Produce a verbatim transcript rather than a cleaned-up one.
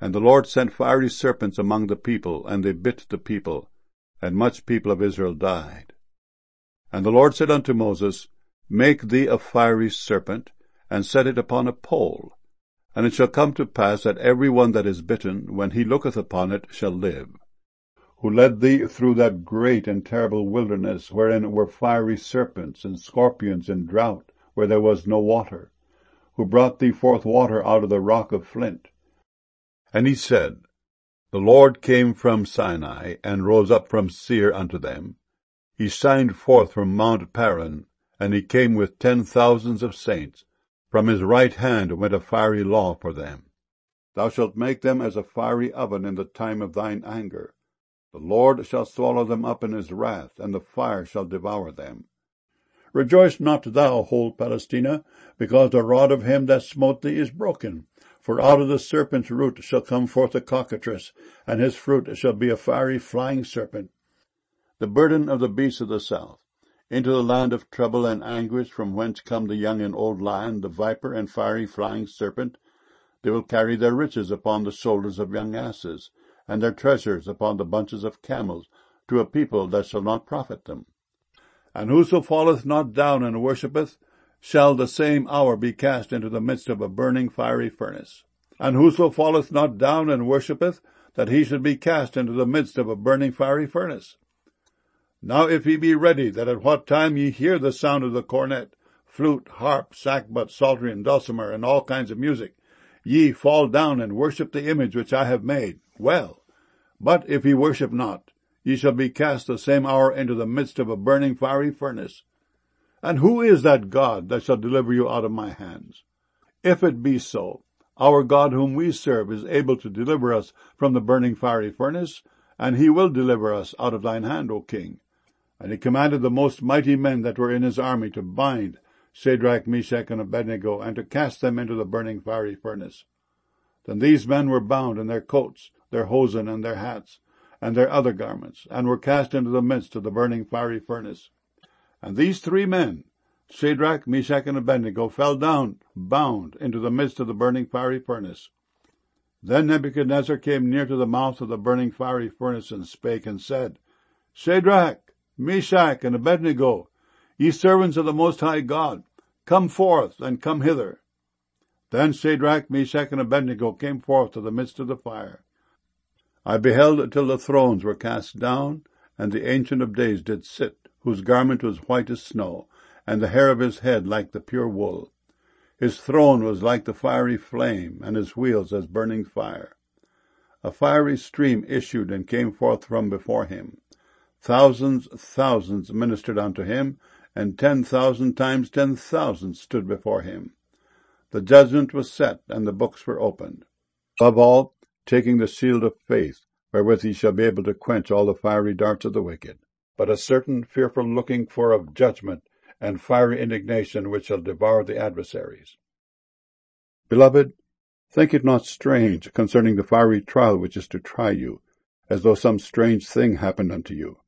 And the Lord sent fiery serpents among the people, and they bit the people, and much people of Israel died. And the Lord said unto Moses, Make thee a fiery serpent, and set it upon a pole. And it shall come to pass that every one that is bitten, when he looketh upon it, shall live. Who led thee through that great and terrible wilderness, wherein were fiery serpents and scorpions in drought, where there was no water, who brought thee forth water out of the rock of flint. And he said, The Lord came from Sinai, and rose up from Seir unto them. He shined forth from Mount Paran, and he came with ten thousands of saints. From his right hand went a fiery law for them. Thou shalt make them as a fiery oven in the time of thine anger. The Lord shall swallow them up in his wrath, and the fire shall devour them. Rejoice not thou, whole Palestina, because the rod of him that smote thee is broken. For out of the serpent's root shall come forth a cockatrice, and his fruit shall be a fiery flying serpent. The burden of the beasts of the south, into the land of trouble and anguish, from whence come the young and old lion, the viper, and fiery flying serpent. They will carry their riches upon the shoulders of young asses, and their treasures upon the bunches of camels, to a people that shall not profit them. And whoso falleth not down and worshippeth, shall the same hour be cast into the midst of a burning fiery furnace. And whoso falleth not down and worshippeth, that he should be cast into the midst of a burning fiery furnace. Now if ye be ready, that at what time ye hear the sound of the cornet, flute, harp, sackbut, psaltery, and dulcimer, and all kinds of music, ye fall down and worship the image which I have made, well. But if ye worship not, ye shall be cast the same hour into the midst of a burning fiery furnace. And who is that God that shall deliver you out of my hands? If it be so, our God whom we serve is able to deliver us from the burning fiery furnace, and he will deliver us out of thine hand, O king. And he commanded the most mighty men that were in his army to bind Shadrach, Meshach, and Abednego, and to cast them into the burning fiery furnace. Then these men were bound in their coats, their hosen, and their hats, and their other garments, and were cast into the midst of the burning fiery furnace. And these three men, Shadrach, Meshach, and Abednego, fell down, bound, into the midst of the burning fiery furnace. Then Nebuchadnezzar came near to the mouth of the burning fiery furnace, and spake, and said, Shadrach, Meshach, and Abednego, ye servants of the Most High God, come forth, and come hither. Then Shadrach, Meshach, and Abednego came forth to the midst of the fire. I beheld till the thrones were cast down, and the Ancient of Days did sit, whose garment was white as snow, and the hair of his head like the pure wool. His throne was like the fiery flame, and his wheels as burning fire. A fiery stream issued and came forth from before him. Thousands, thousands ministered unto him, and ten thousand times ten thousand stood before him. The judgment was set, and the books were opened. Above all, taking the shield of faith, wherewith he shall be able to quench all the fiery darts of the wicked, but a certain fearful looking for of judgment and fiery indignation which shall devour the adversaries. Beloved, think it not strange concerning the fiery trial which is to try you, as though some strange thing happened unto you.